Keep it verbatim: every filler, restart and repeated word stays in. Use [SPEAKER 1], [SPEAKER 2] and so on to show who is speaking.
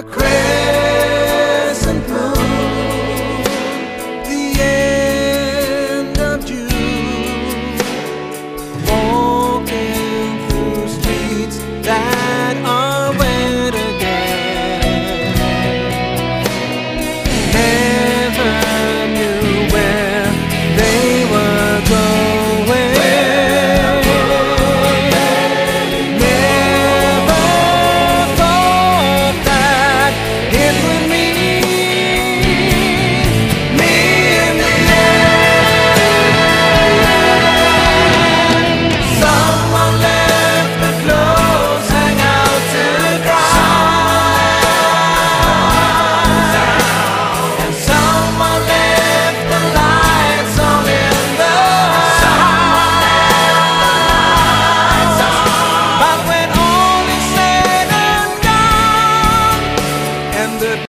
[SPEAKER 1] a crescent moon, the end of June, walking through streets that are wet again. Never knew where they were going. Never thought that it would mean me in the end. Someone left the clothes hang out to dry, and someone left the lights on in the house. But when all is said and done, and the